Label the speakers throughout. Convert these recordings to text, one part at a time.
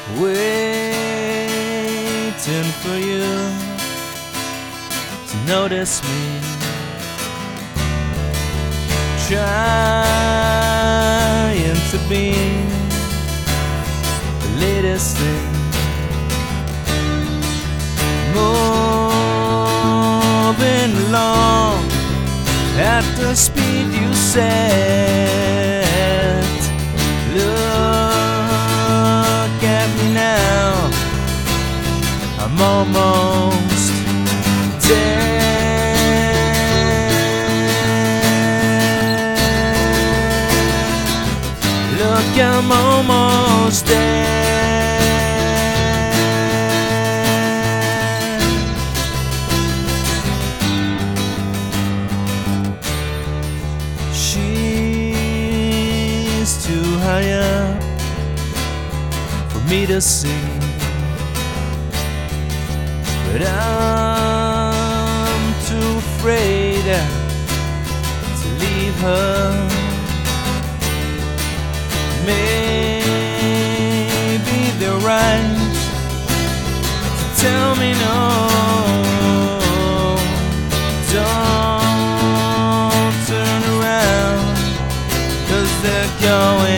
Speaker 1: waiting for you to notice me, trying to be the latest thing, moving along at the speed you set. Look at me now, I'm almost dead. Look, I'm almost dead. She's too high up for me to see, but I'm too afraid to leave her. Maybe they're right to tell me no, don't turn around, 'cause they're going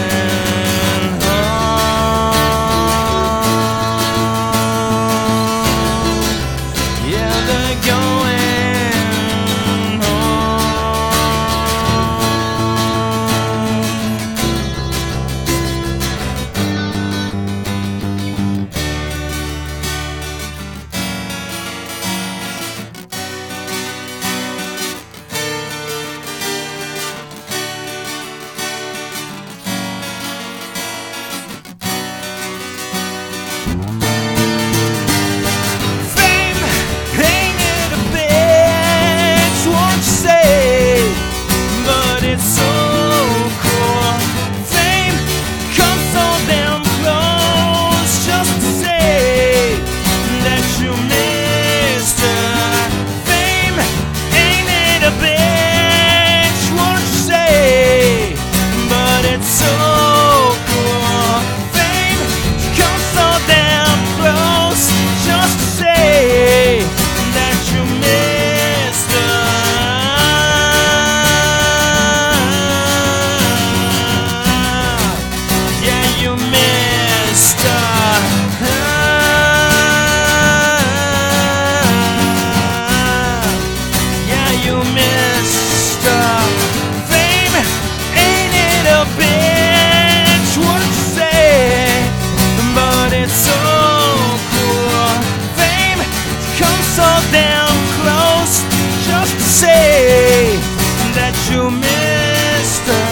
Speaker 1: that you missed her,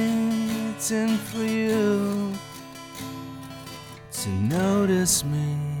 Speaker 1: waiting for you to notice me.